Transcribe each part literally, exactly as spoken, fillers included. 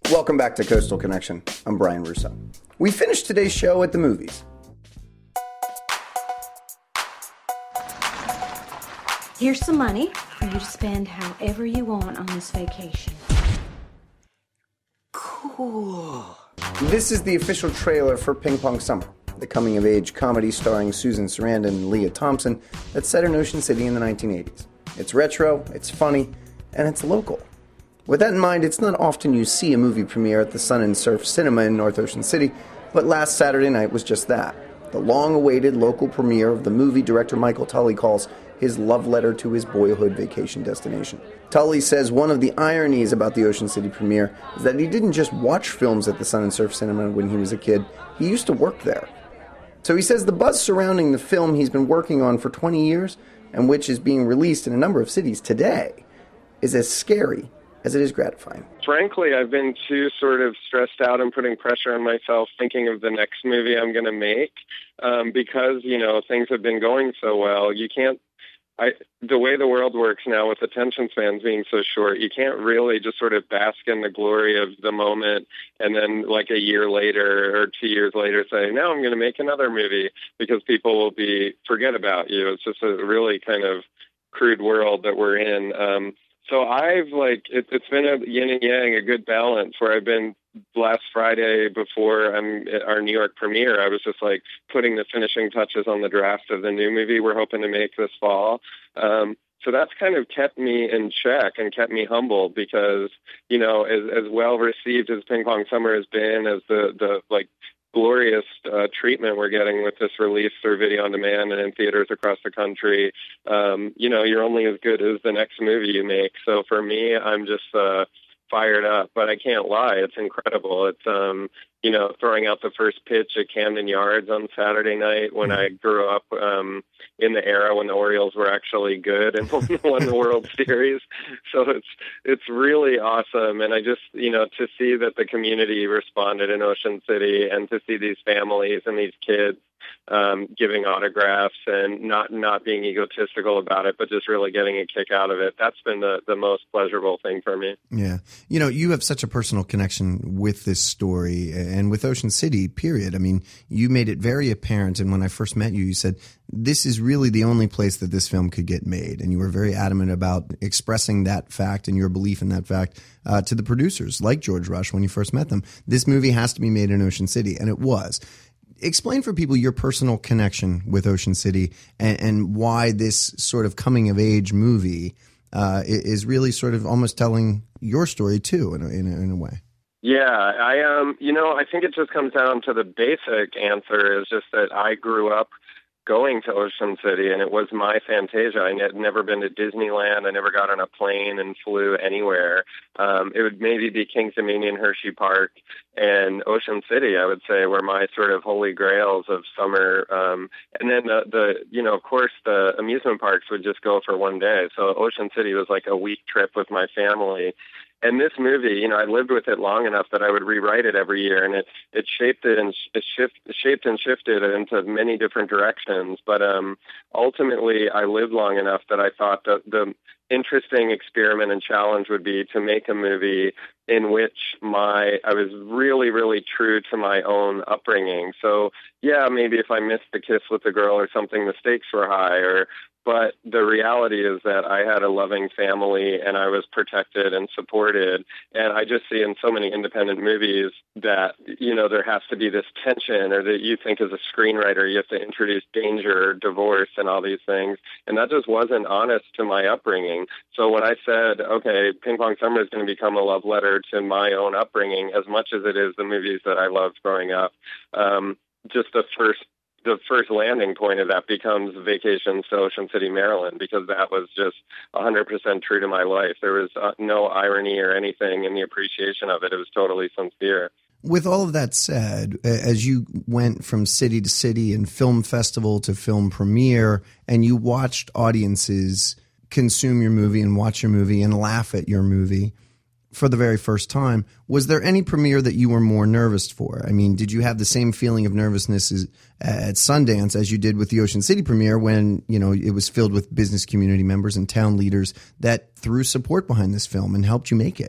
Welcome back to Coastal Connection. I'm Brian Russo. We finished today's show at the movies. Here's some money for you to spend however you want on this vacation. Cool. This is the official trailer for Ping Pong Summer, the coming-of-age comedy starring Susan Sarandon and Leah Thompson that's set in Ocean City in the nineteen eighties. It's retro, it's funny, and it's local. With that in mind, it's not often you see a movie premiere at the Sun and Surf Cinema in North Ocean City, but last Saturday night was just that. The long-awaited local premiere of the movie director Michael Tully calls his love letter to his boyhood vacation destination. Tully says one of the ironies about the Ocean City premiere is that he didn't just watch films at the Sun and Surf Cinema when he was a kid, he used to work there. So he says the buzz surrounding the film he's been working on for twenty years, and which is being released in a number of cities today, is as scary as it is gratifying. Frankly, I've been too sort of stressed out and putting pressure on myself thinking of the next movie I'm going to make um, because, you know, things have been going so well. You can't, I, the way the world works now with attention spans being so short, you can't really just sort of bask in the glory of the moment and then like a year later or two years later say, now I'm going to make another movie because people will be, forget about you. It's just a really kind of crude world that we're in. Um, So I've like, it, it's been a yin and yang, a good balance where I've been last Friday before um, our New York premiere, I was just like putting the finishing touches on the draft of the new movie we're hoping to make this fall. Um, so that's kind of kept me in check and kept me humble because, you know, as, as well received as Ping Pong Summer has been, as the, the like, glorious uh, treatment we're getting with this release through video on demand and in theaters across the country. Um, you know, you're only as good as the next movie you make. So for me, I'm just uh, fired up, but I can't lie. It's incredible. It's, um, you know, throwing out the first pitch at Camden Yards on Saturday night when I grew up um, in the era when the Orioles were actually good and won the World Series. So it's it's really awesome. And I just, you know, to see that the community responded in Ocean City and to see these families and these kids um, giving autographs and not, not being egotistical about it, but just really getting a kick out of it. That's been the, the most pleasurable thing for me. Yeah. You know, you have such a personal connection with this story and with Ocean City, period. I mean, you made it very apparent. And when I first met you, you said, this is really the only place that this film could get made. And you were very adamant about expressing that fact and your belief in that fact uh, to the producers like George Rush when you first met them. This movie has to be made in Ocean City. And it was. Explain for people your personal connection with Ocean City and, and why this sort of coming of age movie uh, is really sort of almost telling your story too, in a, in a, in a way. Yeah, I um, you know, I think it just comes down to the basic answer is just that I grew up going to Ocean City, and it was my fantasia. I had never been to Disneyland. I never got on a plane and flew anywhere. Um, it would maybe be Kings Dominion, Hershey Park, and Ocean City, I would say, were my sort of holy grails of summer. Um, and then the, the, you know, of course, the amusement parks would just go for one day. So Ocean City was like a week trip with my family. And this movie, you know, I lived with it long enough that I would rewrite it every year, and it it shaped it and it shift, shaped and shifted it into many different directions. But um, ultimately, I lived long enough that I thought that the interesting experiment and challenge would be to make a movie in which my I was really, really true to my own upbringing. So, yeah, maybe if I missed the kiss with the girl or something, the stakes were high, or but the reality is that I had a loving family and I was protected and supported. And I just see in so many independent movies that, you know, there has to be this tension, or that you think as a screenwriter, you have to introduce danger, divorce, and all these things. And that just wasn't honest to my upbringing. So when I said, okay, Ping Pong Summer is going to become a love letter to my own upbringing, as much as it is the movies that I loved growing up, um, just the first the first landing point of that becomes Vacations to Ocean City, Maryland, because that was just one hundred percent true to my life. There was uh, no irony or anything in the appreciation of it. It was totally sincere. With all of that said, as you went from city to city and film festival to film premiere, and you watched audiences consume your movie and watch your movie and laugh at your movie for the very first time, was there any premiere that you were more nervous for? I mean, did you have the same feeling of nervousness as, at Sundance as you did with the Ocean City premiere when, you know, it was filled with business community members and town leaders that threw support behind this film and helped you make it?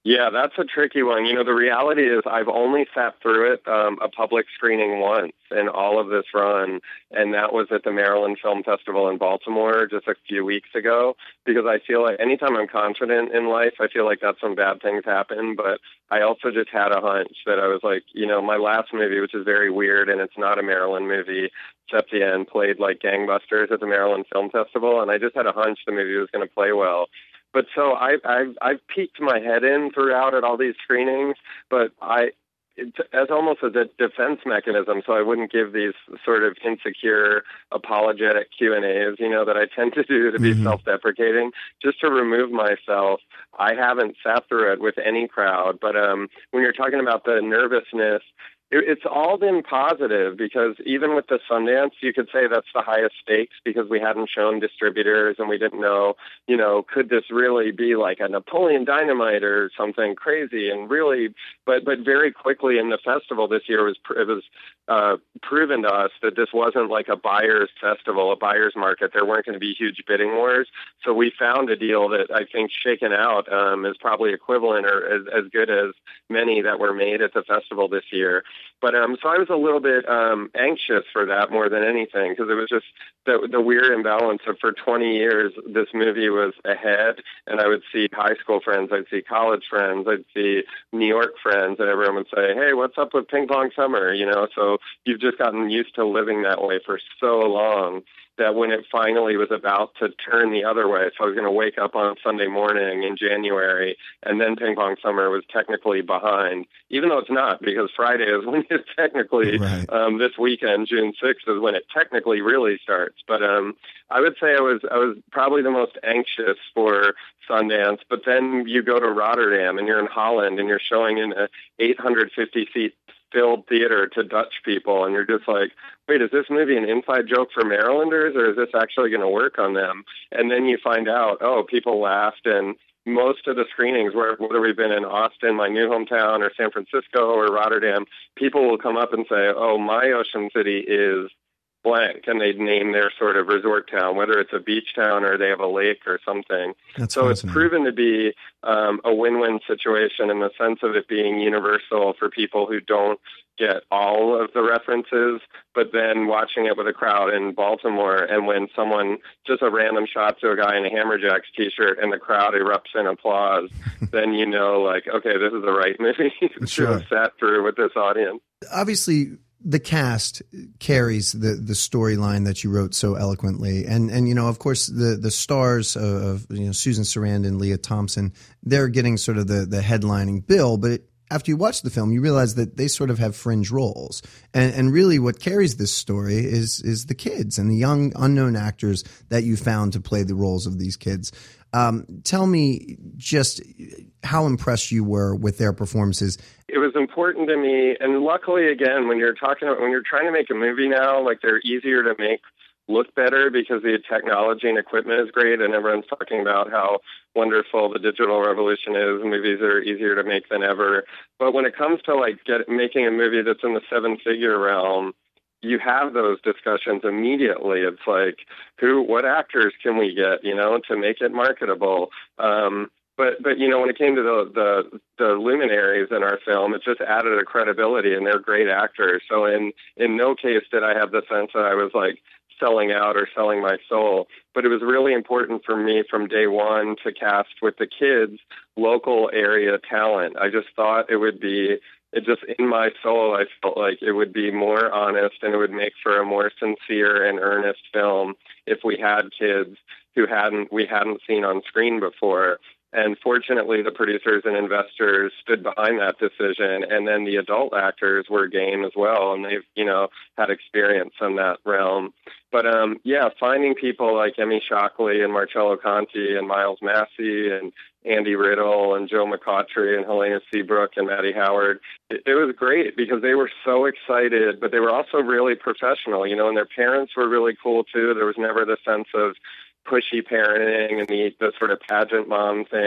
Yeah, that's a tricky one. You know, the reality is I've only sat through it, um, a public screening once in all of this run, and that was at the Maryland Film Festival in Baltimore just a few weeks ago, because I feel like anytime I'm confident in life, I feel like that's when bad things happen. But I also just had a hunch that I was like, you know, my last movie, which is very weird, and it's not a Maryland movie, Septien, played like gangbusters at the Maryland Film Festival, and I just had a hunch the movie was going to play well. But so I, I've, I've peeked my head in throughout at all these screenings, but I, it, as almost as a defense mechanism, so I wouldn't give these sort of insecure, apologetic Q and A's, you know, that I tend to do to be mm-hmm. self-deprecating, just to remove myself. I haven't sat through it with any crowd, but um, when you're talking about the nervousness, it's all been positive, because even with the Sundance, you could say that's the highest stakes, because we hadn't shown distributors and we didn't know, you know, could this really be like a Napoleon Dynamite or something crazy? And really, but but very quickly in the festival this year, was it was uh, proven to us that this wasn't like a buyer's festival, a buyer's market. There weren't going to be huge bidding wars. So we found a deal that I think shaken out um, is probably equivalent or as, as good as many that were made at the festival this year. But um, so I was a little bit um, anxious for that more than anything, because it was just the, the weird imbalance of, for twenty years, this movie was ahead, and I would see high school friends, I'd see college friends, I'd see New York friends, and everyone would say, hey, what's up with Ping Pong Summer? You know, so you've just gotten used to living that way for so long, that when it finally was about to turn the other way, so I was going to wake up on Sunday morning in January, and then Ping Pong Summer was technically behind, even though it's not, because Friday is when it technically, right. um, this weekend, June sixth, is when it technically really starts. But um, I would say I was I was probably the most anxious for Sundance, but then you go to Rotterdam, and you're in Holland, and you're showing in a eight hundred fifty seat filled theater to Dutch people, and you're just like, wait, is this movie an inside joke for Marylanders, or is this actually going to work on them? And then you find out, oh, people laughed, and most of the screenings, where whether we've been in Austin, my new hometown, or San Francisco, or Rotterdam, people will come up and say, oh, my Ocean City is blank, and they'd name their sort of resort town, whether it's a beach town or they have a lake or something. That's so it's proven to be um, a win-win situation in the sense of it being universal for people who don't get all of the references, but then watching it with a crowd in Baltimore, and when someone, just a random shot to a guy in a Hammerjacks t-shirt and the crowd erupts in applause, then you know, like, okay, this is the right movie sure. to have sat through with this audience. Obviously, the cast carries the the storyline that you wrote so eloquently, and and you know, of course, the the stars of, you know, Susan Sarandon, Leah Thompson, they're getting sort of the the headlining bill. But it, after you watch the film, you realize that they sort of have fringe roles, and and really what carries this story is is the kids and the young unknown actors that you found to play the roles of these kids. Um, tell me just how impressed you were with their performances. It was important to me, and luckily, again, when you're talking about, when you're trying to make a movie now, like, they're easier to make look better because the technology and equipment is great, and everyone's talking about how wonderful the digital revolution is. Movies are easier to make than ever. But when it comes to like get, making a movie that's in the seven-figure realm, you have those discussions immediately. It's like, who, what actors can we get, you know, to make it marketable? Um, but, but, you know, when it came to the, the, the luminaries in our film, it just added a credibility, and they're great actors. So in, in no case did I have the sense that I was like selling out or selling my soul. But it was really important for me from day one to cast with the kids local area talent. I just thought it would be, it just in my soul, I felt like it would be more honest and it would make for a more sincere and earnest film if we had kids who hadn't, we hadn't seen on screen before. And fortunately, the producers and investors stood behind that decision. And then the adult actors were game as well. And they've, you know, had experience in that realm. But, um, yeah, finding people like Emmy Shockley and Marcello Conti and Miles Massey and Andy Riddle and Joe McCautry and Helena Seabrook and Maddie Howard, it, it was great because they were so excited, but they were also really professional, you know, and their parents were really cool, too. There was never the sense of pushy parenting and the, the sort of pageant mom thing.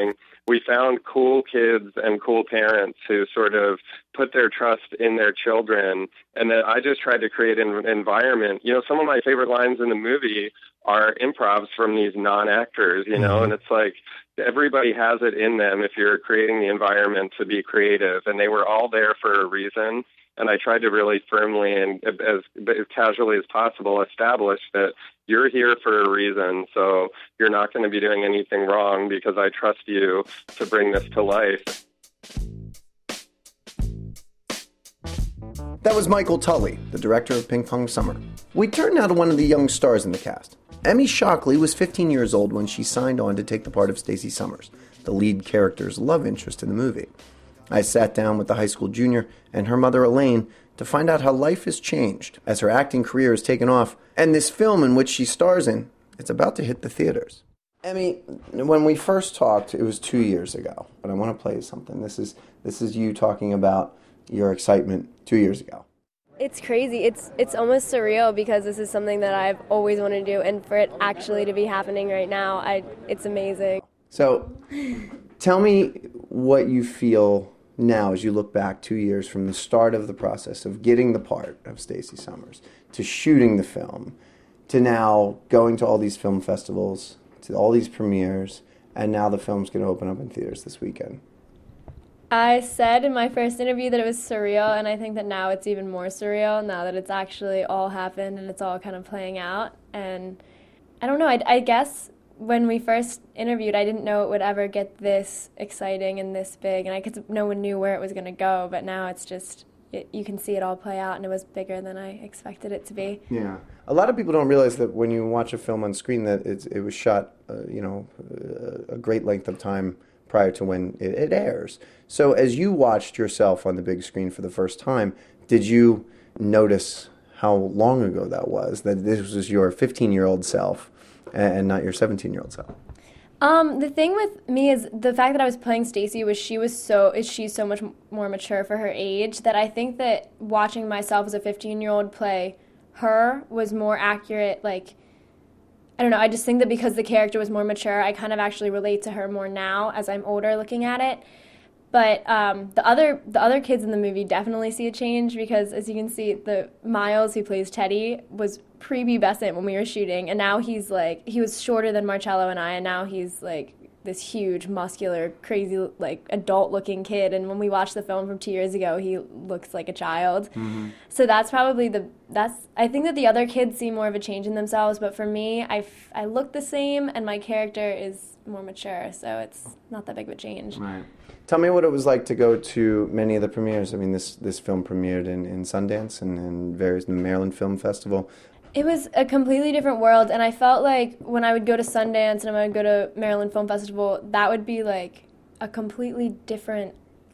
we found cool kids and cool parents who sort of put their trust in their children. And then I just tried to create an environment. You know, some of my favorite lines in the movie are improvs from these non-actors, you know, mm-hmm. and it's like everybody has it in them if you're creating the environment to be creative. And they were all there for a reason. And I tried to really firmly and as, as casually as possible establish that you're here for a reason. So you're not going to be doing anything wrong because I trust you to bring this to life. That was Michael Tully, the director of Ping Pong Summer. We turn now to one of the young stars in the cast. Emmy Shockley was fifteen years old when she signed on to take the part of Stacey Summers, the lead character's love interest in the movie. I sat down with the high school junior and her mother Elaine to find out how life has changed as her acting career has taken off, and this film in which she stars in, it's about to hit the theaters. Emmy, when we first talked, it was two years ago, but I want to play you something. This is this is you talking about your excitement two years ago. It's crazy. It's it's almost surreal because this is something that I've always wanted to do, and for it actually to be happening right now, I it's amazing. So, tell me what you feel now as you look back two years from the start of the process of getting the part of Stacey Summers to shooting the film to now going to all these film festivals, to all these premieres, and now the film's going to open up in theaters this weekend. I said in my first interview that it was surreal, and I think that now it's even more surreal now that it's actually all happened and it's all kind of playing out. And I don't know, I, I guess when we first interviewed, I didn't know it would ever get this exciting and this big, and I could, no one knew where it was going to go, but now it's just, it, you can see it all play out, and it was bigger than I expected it to be. Yeah. A lot of people don't realize that when you watch a film on screen that it's, it was shot, uh, you know, a great length of time prior to when it, it airs. So as you watched yourself on the big screen for the first time, did you notice how long ago that was, that this was your fifteen-year-old self and not your seventeen-year-old self? Um, the thing with me is the fact that I was playing Stacey was she was so is she's so much more mature for her age that I think that watching myself as a fifteen-year-old play her was more accurate. Like, I don't know, I just think that because the character was more mature, I kind of actually relate to her more now as I'm older looking at it. But um, the other the other kids in the movie definitely see a change because, as you can see, the Miles, who plays Teddy, was prepubescent when we were shooting, and now he's like, he was shorter than Marcello and I, and now he's like this huge, muscular, crazy, like adult-looking kid. And when we watched the film from two years ago, he looks like a child. Mm-hmm. So that's probably the that's. I think that the other kids see more of a change in themselves, but for me, I I look the same, and my character is more mature, so it's not that big of a change. Right. Tell me what it was like to go to many of the premieres. I mean, this, this film premiered in, in Sundance and, and various in the Maryland Film Festival. It was a completely different world, and I felt like when I would go to Sundance and when I would go to Maryland Film Festival, that would be like a completely different,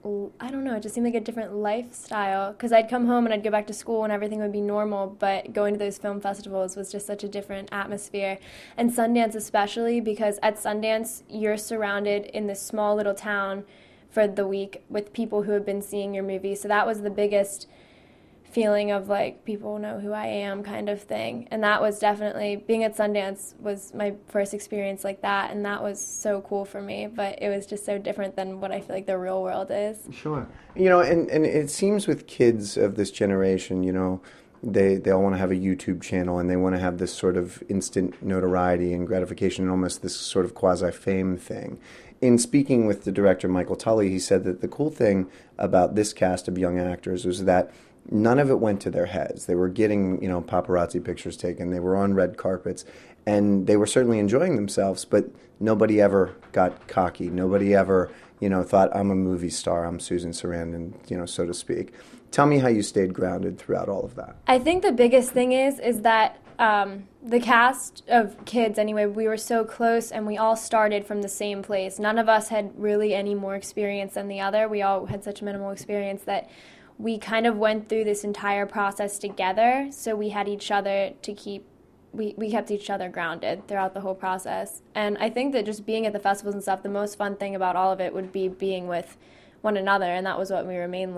I don't know, it just seemed like a different lifestyle, because I'd come home and I'd go back to school and everything would be normal, but going to those film festivals was just such a different atmosphere. And Sundance especially, because at Sundance, you're surrounded in this small little town for the week with people who have been seeing your movie. So that was the biggest feeling of like, people know who I am kind of thing. And that was definitely, being at Sundance was my first experience like that, and that was so cool for me, but it was just so different than what I feel like the real world is. Sure. You know, and, and it seems with kids of this generation, you know, they, they all want to have a YouTube channel and they want to have this sort of instant notoriety and gratification and almost this sort of quasi-fame thing. In speaking with the director, Michael Tully, he said that the cool thing about this cast of young actors was that none of it went to their heads. They were getting, you know, paparazzi pictures taken. They were on red carpets, and they were certainly enjoying themselves, but nobody ever got cocky. Nobody ever, you know, thought, I'm a movie star, I'm Susan Sarandon, you know, so to speak. Tell me how you stayed grounded throughout all of that. I think the biggest thing is, is that Um, the cast of kids, anyway, we were so close and we all started from the same place. None of us had really any more experience than the other. We all had such minimal experience that we kind of went through this entire process together, so we had each other to keep, we, we kept each other grounded throughout the whole process. And I think that just being at the festivals and stuff, the most fun thing about all of it would be being with one another, and that was what we were mainly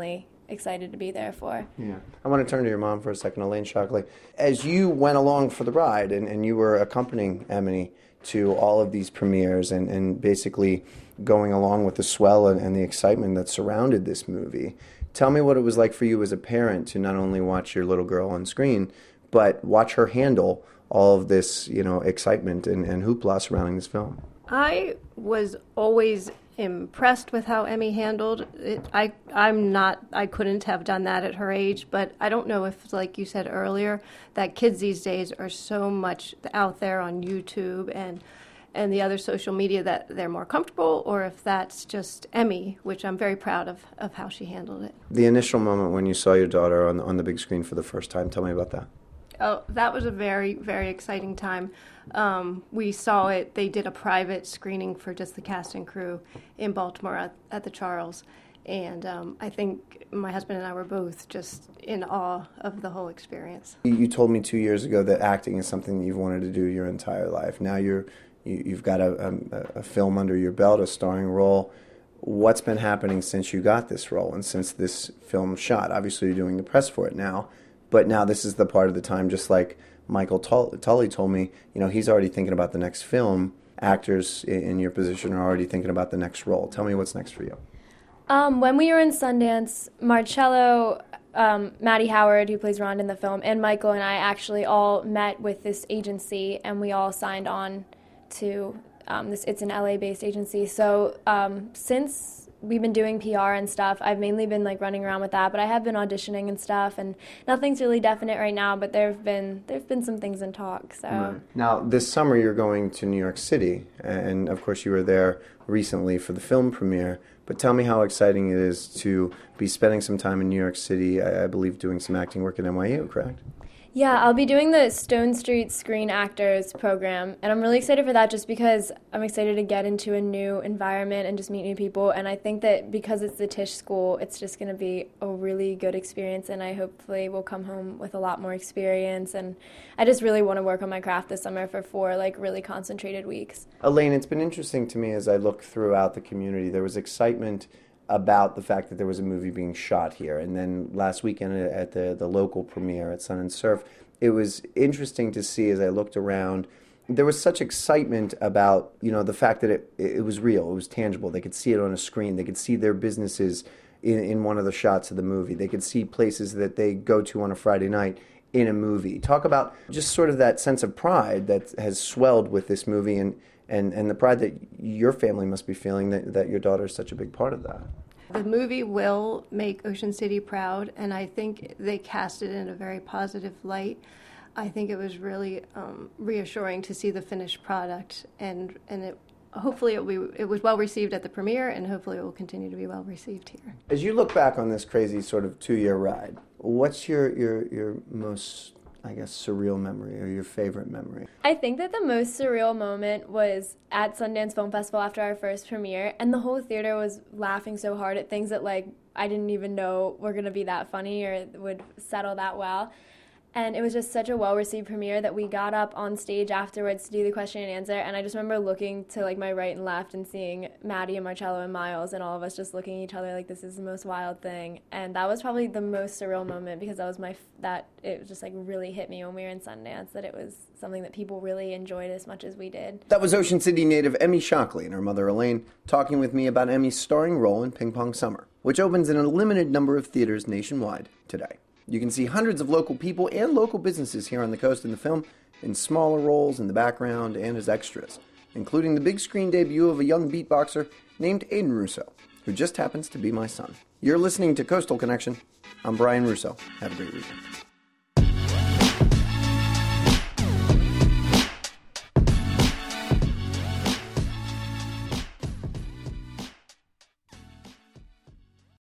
excited to be there for. Yeah. I want to turn to your mom for a second, Elaine Shockley. As you went along for the ride and, and you were accompanying Emmy to all of these premieres and, and basically going along with the swell and, and the excitement that surrounded this movie, tell me what it was like for you as a parent to not only watch your little girl on screen, but watch her handle all of this, you know, excitement and, and hoopla surrounding this film. I was always impressed with how Emmy handled it. I, I'm not, I couldn't have done that at her age, but I don't know if, like you said earlier, that kids these days are so much out there on YouTube and and the other social media that they're more comfortable, or if that's just Emmy, which I'm very proud of, of how she handled it. The initial moment when you saw your daughter on, on the big screen for the first time, tell me about that. Oh, that was a very, very exciting time. Um, we saw it, they did a private screening for just the cast and crew in Baltimore at, at the Charles. And um, I think my husband and I were both just in awe of the whole experience. You told me two years ago that acting is something that you've wanted to do your entire life. Now you're, you, you've got a, a, a film under your belt, a starring role. What's been happening since you got this role and since this film shot? Obviously you're doing the press for it now. But now this is the part of the time, just like Michael Tully told me, you know, he's already thinking about the next film. Actors in your position are already thinking about the next role. Tell me what's next for you. Um, when we were in Sundance, Marcello, um, Maddie Howard, who plays Rhonda in the film, and Michael and I actually all met with this agency, and we all signed on to um, this. It's an L A-based agency. So um, since we've been doing P R and stuff, I've mainly been like running around with that, but I have been auditioning and stuff, and nothing's really definite right now, but there've been there've been some things in talk. So right. Now this summer you're going to New York City, and of course you were there recently for the film premiere. But tell me how exciting it is to be spending some time in New York City. I, I believe doing some acting work at N Y U, correct? Yeah, I'll be doing the Stone Street Screen Actors program, and I'm really excited for that just because I'm excited to get into a new environment and just meet new people, and I think that because it's the Tisch School, it's just going to be a really good experience, and I hopefully will come home with a lot more experience, and I just really want to work on my craft this summer for four, like, really concentrated weeks. Elaine, it's been interesting to me as I look throughout the community. There was excitement about the fact that there was a movie being shot here. And then last weekend at the, the local premiere at Sun and Surf, it was interesting to see as I looked around, there was such excitement about, you know, the fact that it, it was real, it was tangible. They could see it on a screen. They could see their businesses in, in one of the shots of the movie. They could see places that they go to on a Friday night in a movie. Talk about just sort of that sense of pride that has swelled with this movie and And, and the pride that your family must be feeling that, that your daughter is such a big part of that. The movie will make Ocean City proud, and I think they cast it in a very positive light. I think it was really um, reassuring to see the finished product, and and it hopefully it, will be, it was well received at the premiere, and hopefully it will continue to be well received here. As you look back on this crazy sort of two-year ride, what's your your, your most, I guess, surreal memory or your favorite memory? I think that the most surreal moment was at Sundance Film Festival after our first premiere, and the whole theater was laughing so hard at things that, like, I didn't even know were going to be that funny or would settle that well. And it was just such a well-received premiere that we got up on stage afterwards to do the question and answer, and I just remember looking to, like, my right and left and seeing Maddie and Marcello and Miles and all of us just looking at each other like, this is the most wild thing. And that was probably the most surreal moment because that was my, that it just, like, really hit me when we were in Sundance, that it was something that people really enjoyed as much as we did. That was Ocean City native Emmy Shockley and her mother Elaine talking with me about Emmy's starring role in Ping Pong Summer, which opens in a limited number of theaters nationwide today. You can see hundreds of local people and local businesses here on the coast in the film in smaller roles in the background and as extras, including the big screen debut of a young beatboxer named Aiden Russo, who just happens to be my son. You're listening to Coastal Connection. I'm Brian Russo. Have a great weekend.